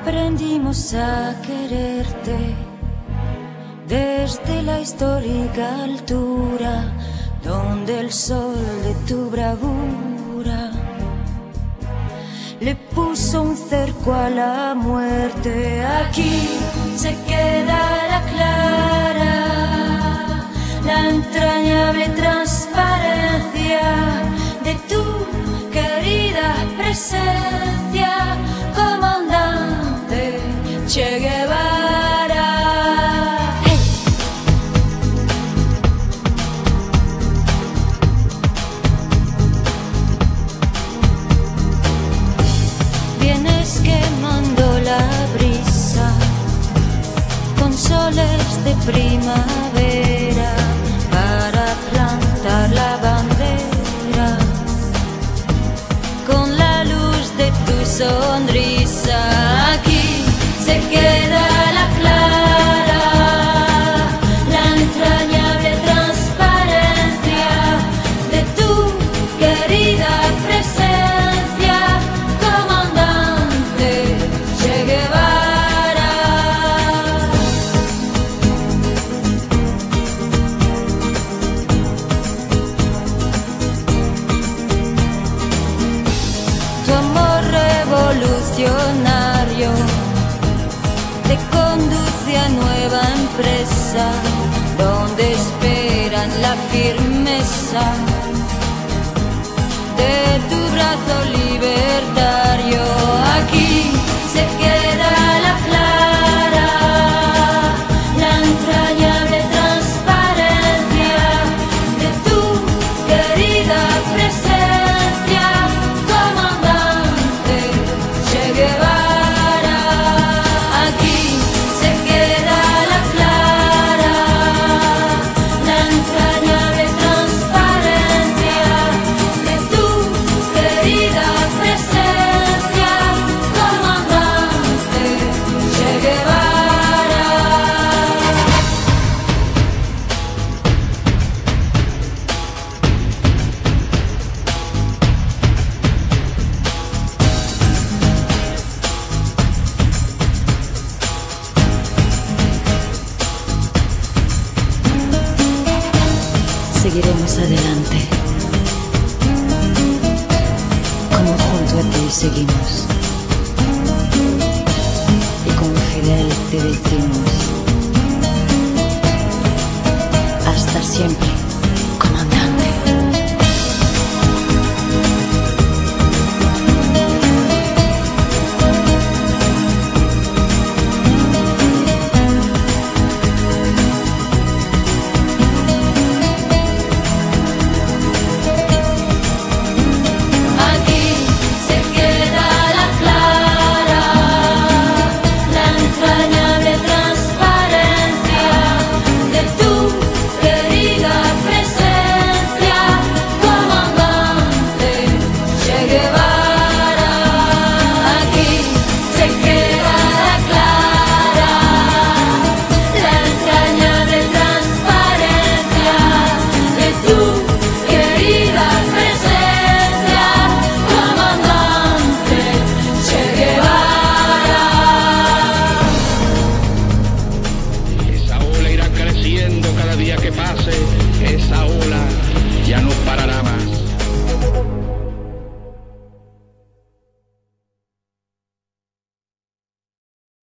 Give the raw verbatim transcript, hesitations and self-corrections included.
aprendimos a quererte desde la histórica altura donde el sol de tu bravura le puso un cerco a la muerte. Aquí se queda la clara, la entrañable transparencia de tu querida presencia, comandante Che Guevara. ¡Hey! Vienes quemando la brisa con soles de primavera para plantar la bandera con la luz de tu sonrisa. Aquí se queda la clara, la entrañable transparencia de tu querida presencia, comandante Che Guevara. Tu amor revolucionario te conduce a nueva empresa donde esperan la firmeza de tu brazo libertario. Aquí se queda la clara, la entrañable transparencia de tu querida presencia, comandante Che Guevara. Aquí se queda la clara, la entrañable transparencia de tu querida presencia, comandante Che Guevara. Seguiremos adelante, como junto a ti seguimos, y con Fidel te decimos, hasta siempre, comandante. Aquí se queda la clara, la entrañable transparencia de tu querida presencia, comandante Che Guevara. Aquí se queda la clara, la entrañable transparencia de tu querida presencia, comandante Che Guevara. Esa ola irá creciendo cada día que pase, esa ola ya no parará.